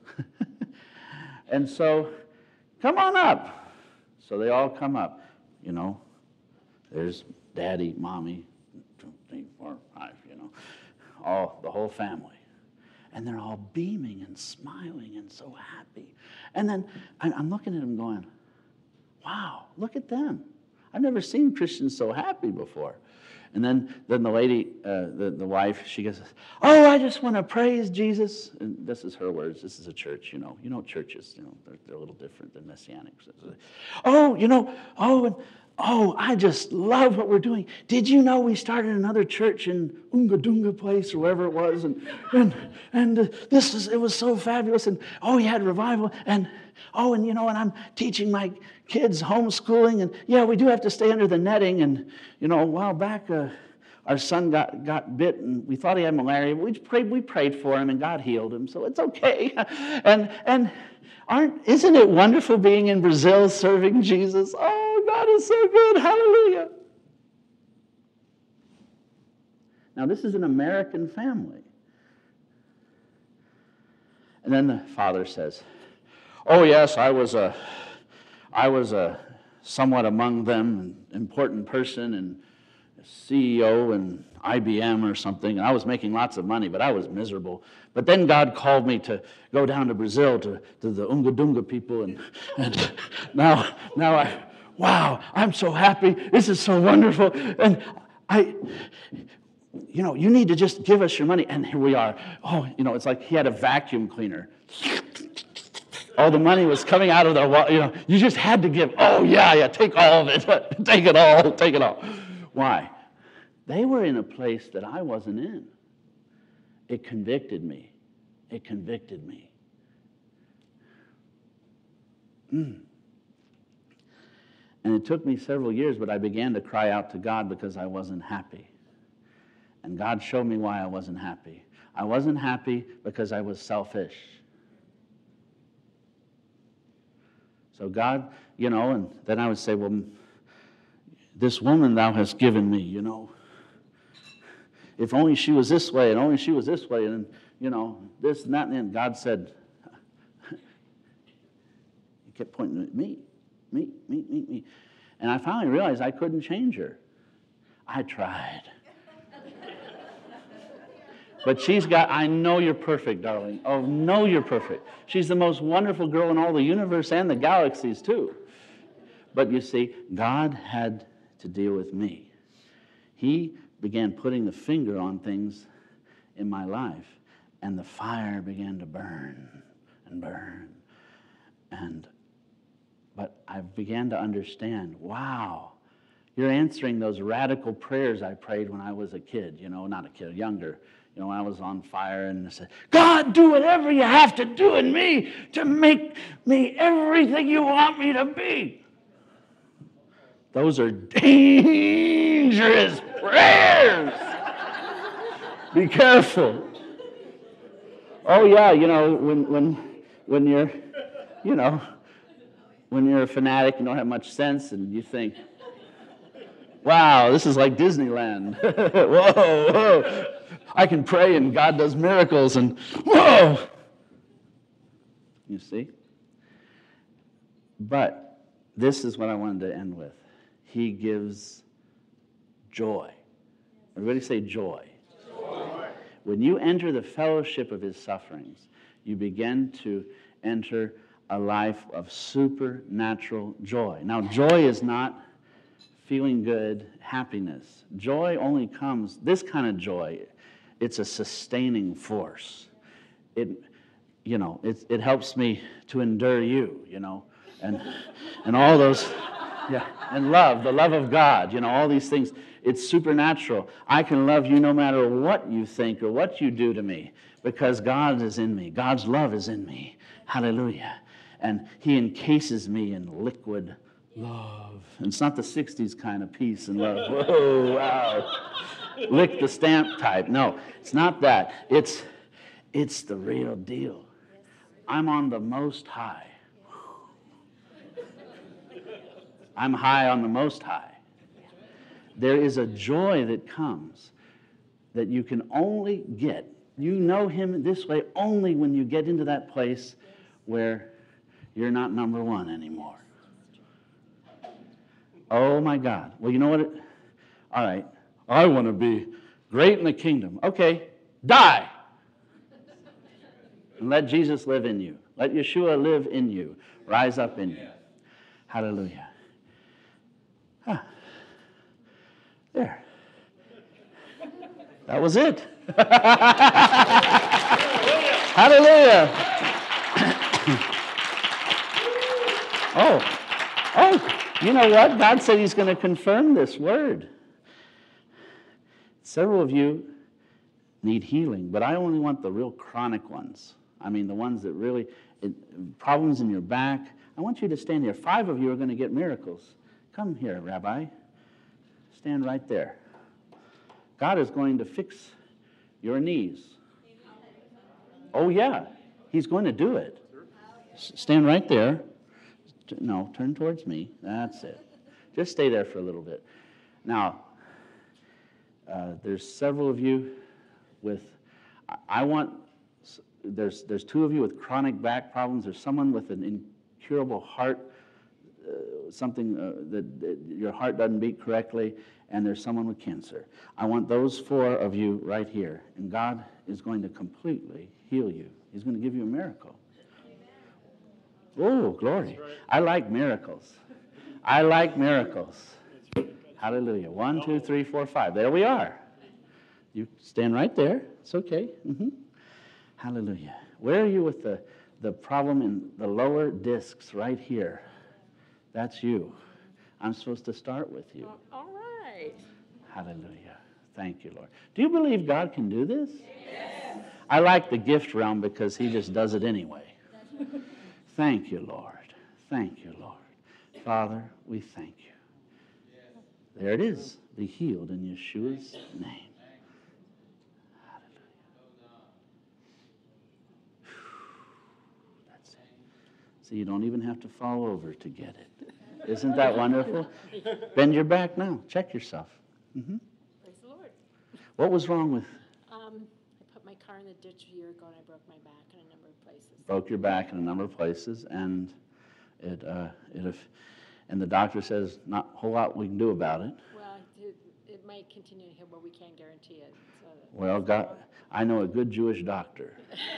And so, come on up. So they all come up. You know, there's daddy, mommy, two, three, four, five. You know, all the whole family. And they're all beaming and smiling and so happy. And then I'm looking at them going, wow, look at them. I've never seen Christians so happy before. And then, then the lady, uh, the, the wife, she goes, oh, I just want to praise Jesus. And this is her words. This is a church, you know. You know churches, you know, they're, they're a little different than Messianics. Oh, you know, oh, and oh, I just love what we're doing. Did you know we started another church in Unga Dunga place or wherever it was? And and and uh, this is it was so fabulous. And oh, we had revival. And oh, and you know, and I'm teaching my kids homeschooling. And yeah, we do have to stay under the netting. And you know, a while back, uh, our son got got bit, and we thought he had malaria. We prayed we prayed for him, and God healed him, so it's okay. and and. Aren't, isn't it wonderful being in Brazil serving Jesus? Oh, God is so good. Hallelujah. Now, this is an American family. And then the father says, oh, yes, I was a, I was a somewhat among them, an important person, and a C E O and I B M or something, and I was making lots of money, but I was miserable. But then God called me to go down to Brazil to, to the Unga Dunga people, and, and now, now I, wow, I'm so happy. This is so wonderful. And I, you know, you need to just give us your money. And here we are. Oh, you know, it's like he had a vacuum cleaner. All the money was coming out of the wall. You know, you just had to give. Oh, yeah, yeah, take all of it. Take it all, take it all. Why? They were in a place that I wasn't in. It convicted me. It convicted me. Mm. And it took me several years, but I began to cry out to God because I wasn't happy. And God showed me why I wasn't happy. I wasn't happy because I was selfish. So God, you know, and then I would say, well, this woman thou hast given me, you know, if only she was this way, and only she was this way, and, you know, this and that, and then God said, he kept pointing at me, me, me, me, me. And I finally realized I couldn't change her. I tried. But she's got, I know you're perfect, darling. Oh, no, you're perfect. She's the most wonderful girl in all the universe and the galaxies, too. But you see, God had to deal with me. He began putting the finger on things in my life, and the fire began to burn and burn. And, but I began to understand, wow, you're answering those radical prayers I prayed when I was a kid, you know, not a kid, younger. You know, when I was on fire and I said, God, do whatever you have to do in me to make me everything you want me to be. Those are dangerous prayers. Be careful. Oh, yeah, you know, when when when you're, you know, when you're a fanatic and don't have much sense and you think, wow, this is like Disneyland. Whoa, whoa. I can pray and God does miracles and whoa. You see? But this is what I wanted to end with. He gives joy. Everybody say joy. Joy. When you enter the fellowship of his sufferings, you begin to enter a life of supernatural joy. Now, joy is not feeling good, happiness. Joy only comes, this kind of joy, it's a sustaining force. It, you know, it, it helps me to endure you, you know, and and all those, yeah, and love, the love of God, you know, all these things. It's supernatural. I can love you no matter what you think or what you do to me because God is in me. God's love is in me. Hallelujah. And he encases me in liquid love. And it's not the sixties kind of peace and love. Whoa, wow. Lick the stamp type. No, it's not that. It's, it's the real deal. I'm on the most high. I'm high on the most high. There is a joy that comes that you can only get. You know him this way only when you get into that place where you're not number one anymore. Oh, my God. Well, you know what? It, all right. I want to be great in the kingdom. Okay. Die. And let Jesus live in you. Let Yeshua live in you. Rise up in you. Hallelujah. Huh. There. That was it. Hallelujah. oh. Oh. You know what? God said he's going to confirm this word. Several of you need healing, but I only want the real chronic ones. I mean, the ones that really, it, problems in your back. I want you to stand here. Five of you are going to get miracles. Come here, Rabbi. Stand right there. God is going to fix your knees. Oh, yeah. He's going to do it. S- stand right there. No, turn towards me. That's it. Just stay there for a little bit. Now, uh, there's several of you with, I, I want, there's there's two of you with chronic back problems. There's someone with an incurable heart, uh, something uh, that, that your heart doesn't beat correctly, and there's someone with cancer. I want those four of you right here, and God is going to completely heal you. He's going to give you a miracle. Oh, glory. Right. I like miracles. I like miracles. Hallelujah. One, two, three, four, five. There we are. You stand right there. It's okay. Mm-hmm. Hallelujah. Where are you with the, the problem in the lower discs right here? That's you. I'm supposed to start with you. All right. Hallelujah. Thank you, Lord. Do you believe God can do this? Yes. I like the gift realm because he just does it anyway. Thank you, Lord. Thank you, Lord. Father, we thank you. There it is. Be healed in Yeshua's name. Hallelujah. That's it. So you don't even have to fall over to get it. Isn't that wonderful? Bend your back now. Check yourself. Mm-hmm. Praise the Lord. What was wrong with? Um, I put my car in the ditch a year ago and I broke my back in a number of places. Broke your back in a number of places, and it, uh, it, if, and the doctor says not a whole lot we can do about it. Well, it, it might continue to heal, but we can't guarantee it. So that- Well, God, I know a good Jewish doctor.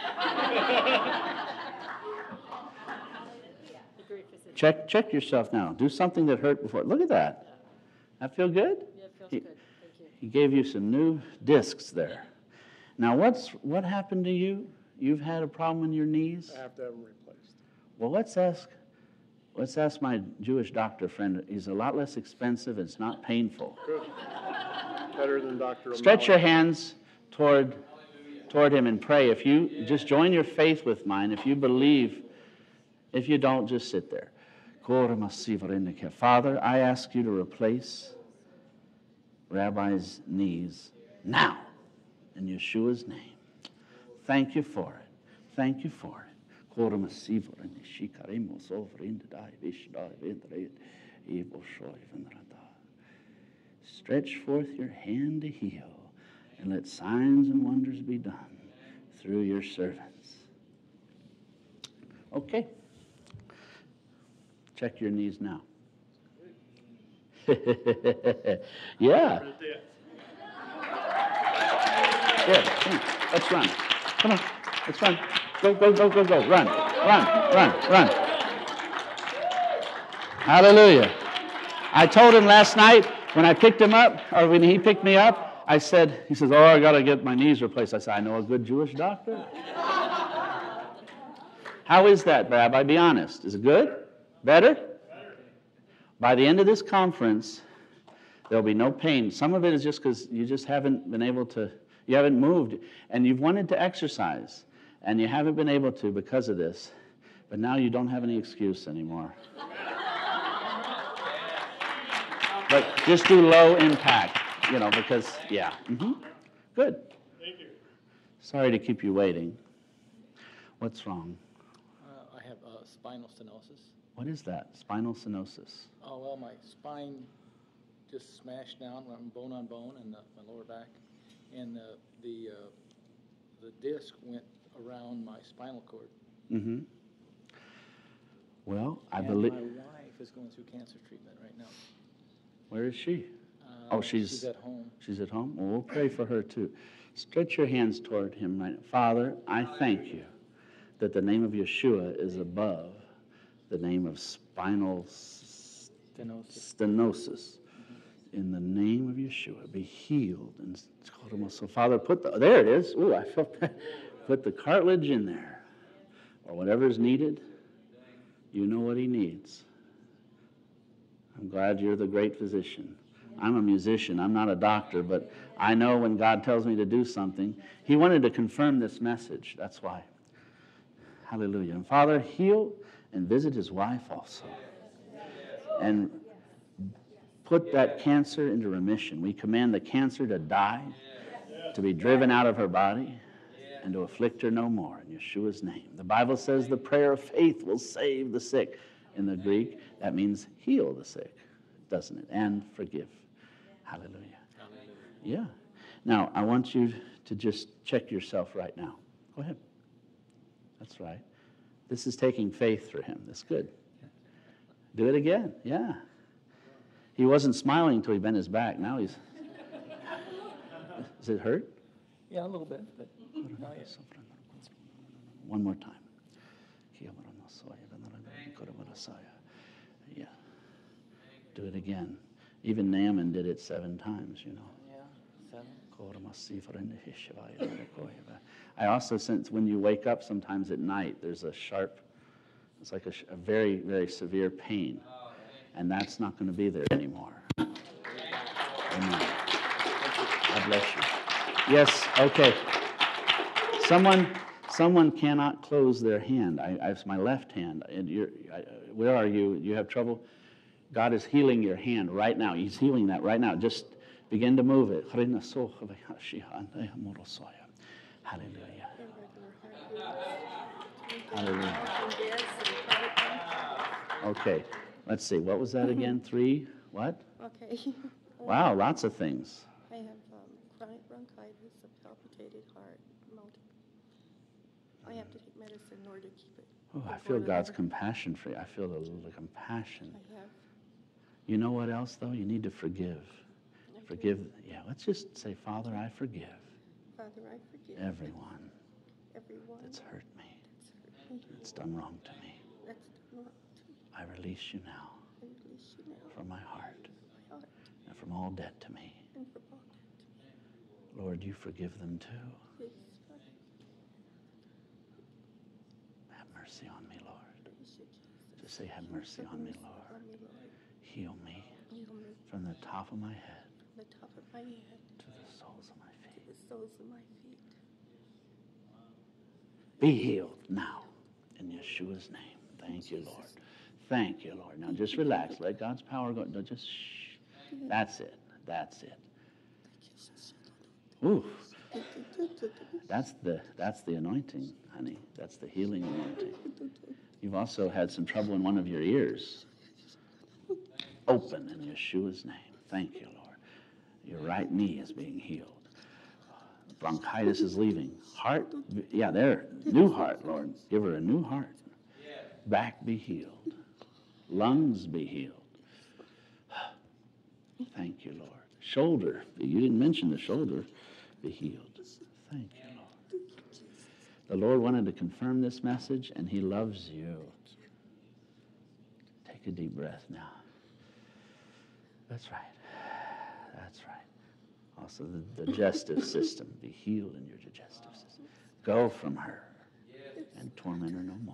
The grief is in- Check, check yourself now. Do something that hurt before. Look at that. That feel good? Yeah, it feels He- good. Thank you. He gave you some new discs there. Now, what's what happened to you? You've had a problem in your knees? I have to have them replaced. Well, let's ask, let's ask my Jewish doctor friend. He's a lot less expensive. It's not painful. Good. Better than Doctor Stretch your hands toward, toward him and pray. If you just join your faith with mine, if you believe, if you don't, just sit there. Father, I ask you to replace Rabbi's knees now in Yeshua's name. Thank you for it. Thank you for it. Stretch forth your hand to heal, and let signs and wonders be done through your servants. Okay. Check your knees now. Yeah. Good. Come on. Let's run. Come on. Let's run. Go, go, go, go, go. Run. Run. Run. Run. Hallelujah. I told him last night when I picked him up, or when he picked me up, I said, he says, oh, I got to get my knees replaced. I said, I know a good Jewish doctor. How is that, Rabbi? Be honest. Is it good? Better? By the end of this conference, there'll be no pain. Some of it is just because you just haven't been able to, you haven't moved, and you've wanted to exercise, and you haven't been able to because of this, but now you don't have any excuse anymore. But just do low impact, you know, because, yeah. Mm-hmm. Good. Thank you. Sorry to keep you waiting. What's wrong? Uh, I have uh, spinal stenosis. What is that? Spinal stenosis. Oh, well, my spine just smashed down, went bone on bone, and my lower back, and uh, the uh, the disc went around my spinal cord. Mm-hmm. Well, I and believe. my wife is going through cancer treatment right now. Where is she? Uh, Oh, she's- she's at home. She's at home? Well, we'll pray for her too. Stretch your hands toward him right now. Father, I thank you that the name of Yeshua is above the name of spinal s- Stenosis. stenosis. In the name of Yeshua, be healed. And so, Father, put the, there it is. Ooh, I felt that. Put the cartilage in there, or whatever is needed. You know what he needs. I'm glad you're the great physician. I'm a musician. I'm not a doctor, but I know when God tells me to do something. He wanted to confirm this message. That's why. Hallelujah. And Father, heal and visit his wife also. And put that cancer into remission. We command the cancer to die, to be driven out of her body, and to afflict her no more in Yeshua's name. The Bible says the prayer of faith will save the sick. In the Greek, that means heal the sick, doesn't it? And forgive. Hallelujah. Hallelujah. Yeah. Now, I want you to just check yourself right now. Go ahead. That's right. This is taking faith for him. That's good. Do it again. Yeah. He wasn't smiling until he bent his back. Now he's... Does it hurt? Yeah, a little bit, but not yet. One more time. Yeah. Do it again. Even Naaman did it seven times, you know. Yeah, seven. I also sense when you wake up sometimes at night, there's a sharp, it's like a, sh- a very, very severe pain. And that's not going to be there anymore. Amen. God bless you. Yes, okay. Someone someone cannot close their hand. I, I it's my left hand. And you're, I, where are you? You have trouble? God is healing your hand right now. He's healing that right now. Just begin to move it. Hallelujah. Hallelujah. Okay, let's see. What was that again? Three? What? Okay. Wow, lots of things. I have um, chronic bronchitis, a palpitated heart, multiple. I have to take medicine in order to keep it. Oh, I from feel going God's over. compassion for you. I feel the, the compassion. I have. You know what else, though? You need to forgive. I do. Forgive. Yeah, let's just say, Father, I forgive Father, I forgive everyone everyone that's hurt me, that's hurt me, that's done wrong to me. that's done wrong to me. I release you now I release you now from my heart from my heart and from all debt to me. and from all that to me. Lord, you forgive them too. Please, Father, Have mercy on me, Lord. praise you, Jesus. Just say, have mercy on me, Lord. On me, Lord. Heal me Heal me from the top of my head from the top of my head to the soles of my to feet. the soles of my feet. Be healed now in Yeshua's name. Thank you, Lord. Thank you, Lord. Now just relax. Let God's power go. No, just shh. That's it. That's it. Ooh. That's the that's the anointing, honey. That's the healing anointing. You've also had some trouble in one of your ears. Open in Yeshua's name. Thank you, Lord. Your right knee is being healed. Bronchitis is leaving. Heart, yeah, there. New heart, Lord. Give her a new heart. Back be healed. Lungs be healed. Thank you, Lord. Shoulder. You didn't mention the shoulder. Be healed. Thank you, Lord. The Lord wanted to confirm this message, and he loves you. Take a deep breath now. That's right. That's right. Also, the digestive system. Be healed in your digestive system. Go from her and torment her no more.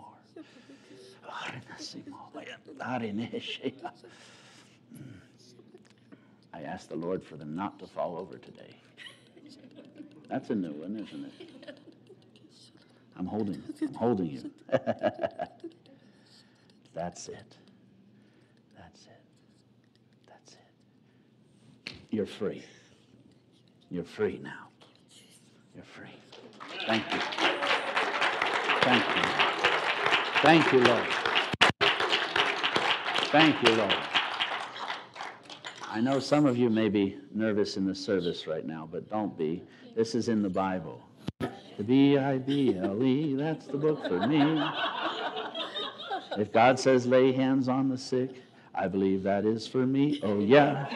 I asked the Lord for them not to fall over today. That's a new one, isn't it? I'm holding, I'm holding you. That's it. That's it. That's it. You're free. You're free now. You're free. Thank you. Thank you. Thank you, Lord. Thank you, Lord. I know some of you may be nervous in the service right now, but don't be. This is in the Bible. The B I B L E, that's the book for me. If God says lay hands on the sick, I believe that is for me. Oh, yeah.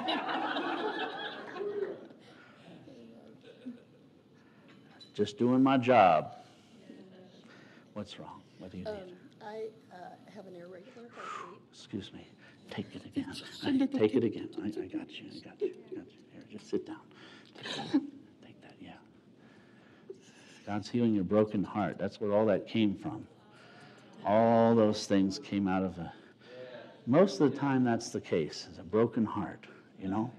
Just doing my job. What's wrong? What do you need? Um, I uh, have an irregular heartbeat. Excuse me. Take it again. I, take it again. I, I got you. I got you. I got you. Here, just sit down. Take that. Take that. Yeah. God's healing your broken heart. That's where all that came from. All those things came out of a. Most of the time, that's the case. It's a broken heart. You know.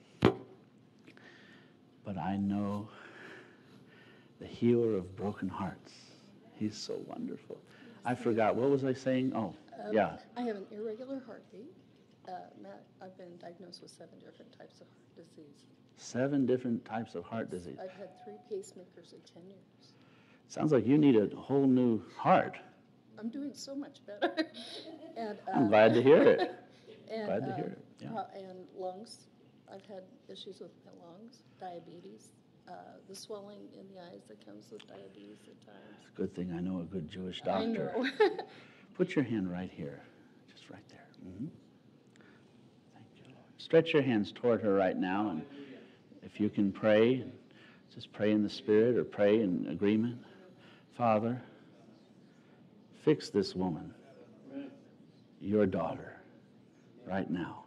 But I know the healer of broken hearts. He's so wonderful. I forgot. What was I saying? Oh, Um, yeah. I have an irregular heartbeat. Uh, Matt, I've been diagnosed with seven different types of heart disease. Seven different types of heart disease. I've had three pacemakers in ten years. Sounds like you need a whole new heart. I'm doing so much better. and uh, I'm glad to hear it. and, glad to uh, hear it, yeah. uh, and lungs. I've had issues with my lungs, diabetes, uh, the swelling in the eyes that comes with diabetes at times. Good thing I know a good Jewish I doctor. know. Put your hand right here, just right there. Mm-hmm. Thank you, Lord. Stretch your hands toward her right now, and if you can pray, just pray in the Spirit or pray in agreement. Father, fix this woman, your daughter, right now.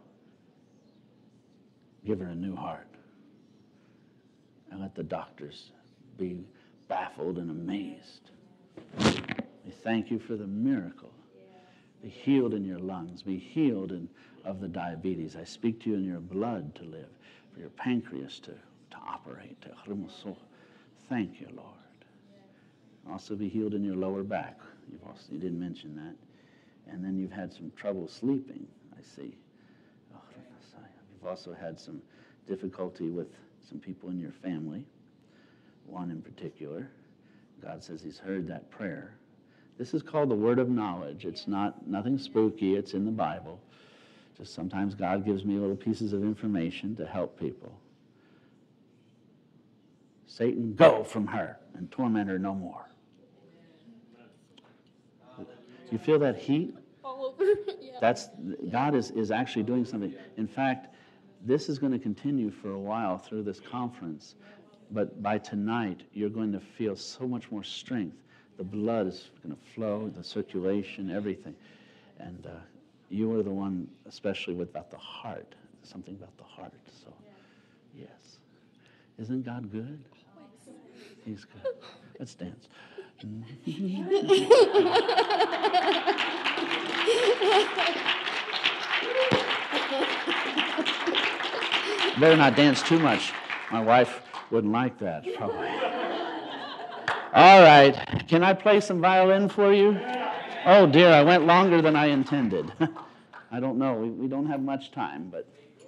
Give her a new heart. And let the doctors be baffled and amazed. We thank you for the miracle. Be healed in your lungs. Be healed in, of the diabetes. I speak to you in your blood to live, for your pancreas to, to operate. Thank you, Lord. Also be healed in your lower back. You've also, you didn't mention that. And then you've had some trouble sleeping, I see. You've also had some difficulty with some people in your family, one in particular. God says he's heard that prayer. This is called the word of knowledge. It's not nothing spooky. It's in the Bible. Just sometimes God gives me little pieces of information to help people. Satan, go from her and torment her no more. You feel that heat? All over, yeah. That's God is, is actually doing something. In fact, this is going to continue for a while through this conference. But by tonight, you're going to feel so much more strength. The blood is going to flow, the circulation, everything. And uh, you are the one, especially with about the heart, something about the heart. So, yes. Isn't God good? He's good. Let's dance. Better not dance too much. My wife wouldn't like that, probably. All right. Can I play some violin for you? Oh, dear, I went longer than I intended. I don't know. We, we don't have much time, but...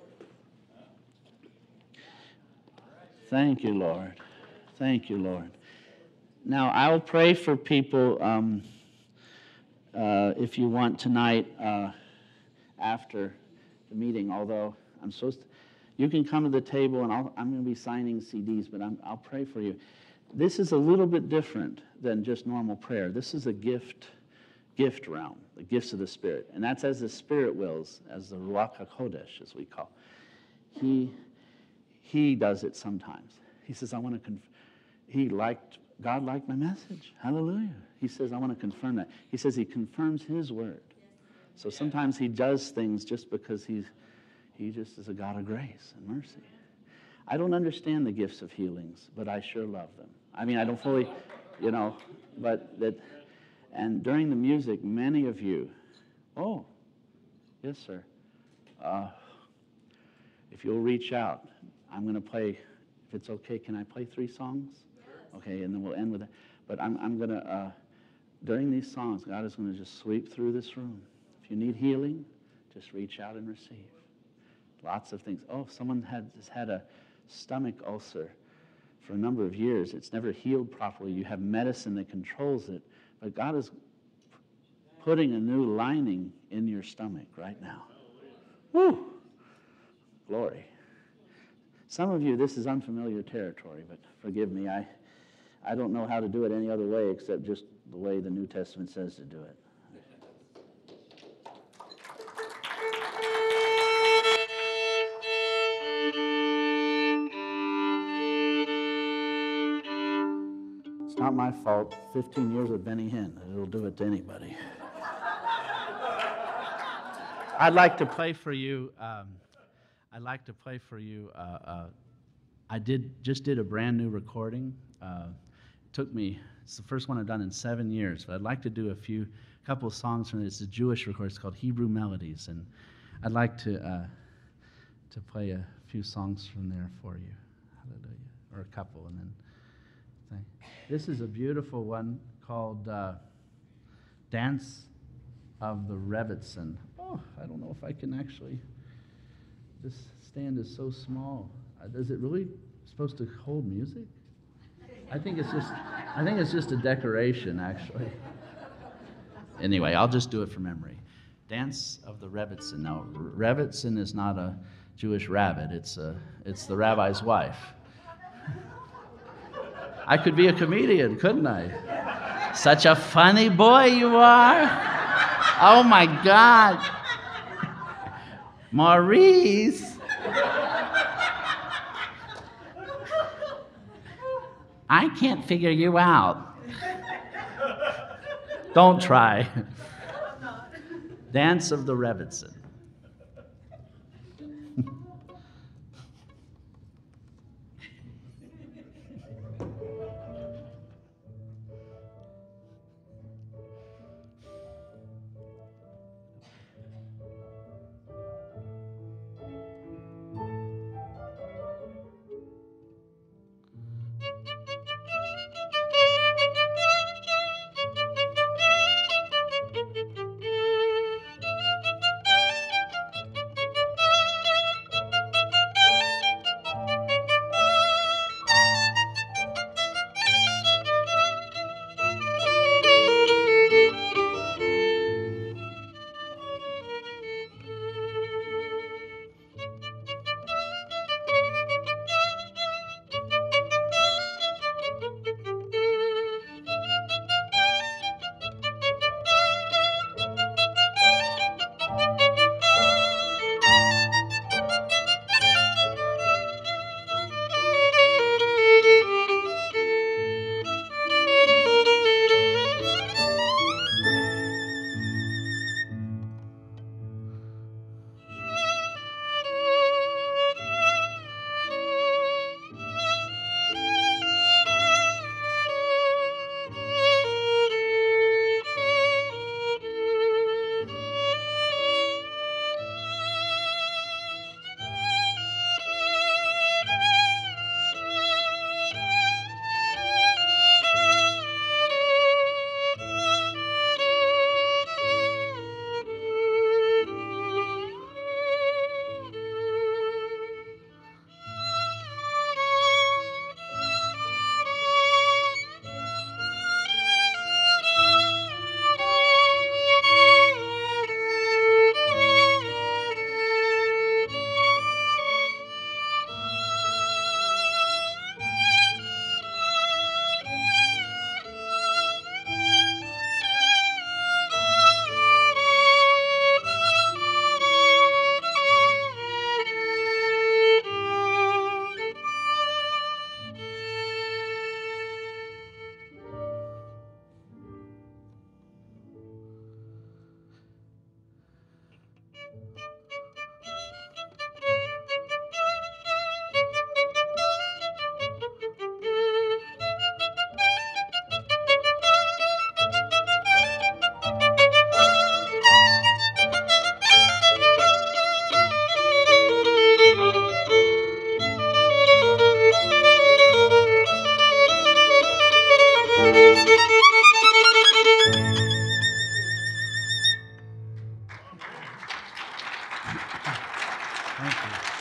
Thank you, Lord. Thank you, Lord. Now, I'll pray for people um, uh, if you want tonight uh, after the meeting, although I'm supposed to... You can come to the table, and I'll, I'm going to be signing C Ds, but I'm, I'll pray for you. This is a little bit different than just normal prayer. This is a gift, gift realm, the gifts of the Spirit. And that's as the Spirit wills, as the Ruach HaKodesh, as we call. He, he does it sometimes. He says, I want to, conf- he liked, God liked my message. Hallelujah. He says, I want to confirm that. He says he confirms his word. So sometimes he does things just because he's, he just is a God of grace and mercy. I don't understand the gifts of healings, but I sure love them. I mean, I don't fully, you know, but that, and during the music, many of you, oh, yes, sir. Uh, if you'll reach out, I'm going to play, if it's okay, can I play three songs? Okay, and then we'll end with that. But I'm, I'm going to, uh, during these songs, God is going to just sweep through this room. If you need healing, just reach out and receive. Lots of things. Oh, someone had, has had a stomach ulcer for a number of years. It's never healed properly. You have medicine that controls it, but God is putting a new lining in your stomach right now. Woo! Glory. Some of you, this is unfamiliar territory, but forgive me. I, I don't know how to do it any other way except just the way the New Testament says to do it. It's not my fault. fifteen years with Benny Hinn. It'll do it to anybody. I'd like to play for you. Um, I'd like to play for you. Uh, uh, I did just did a brand new recording. Uh, it took me. It's the first one I've done in seven years. But I'd like to do a few, couple of songs from it. It's a Jewish recording. It's called Hebrew Melodies, and I'd like to uh, to play a few songs from there for you. Hallelujah, or a couple, and then. Thing. This is a beautiful one called uh, Dance of the Rebbitzin. Oh, I don't know if I can actually. This stand is so small. Uh, is it really supposed to hold music? I think it's just. I think it's just a decoration, actually. Anyway, I'll just do it from memory. Dance of the Rebbitzin. Now, Rebbitzin is not a Jewish rabbit. It's a. It's the rabbi's wife. I could be a comedian, couldn't I? Such a funny boy you are. Oh, my God. Maurice. I can't figure you out. Don't try. Dance of the Rebbitzin. Thank you.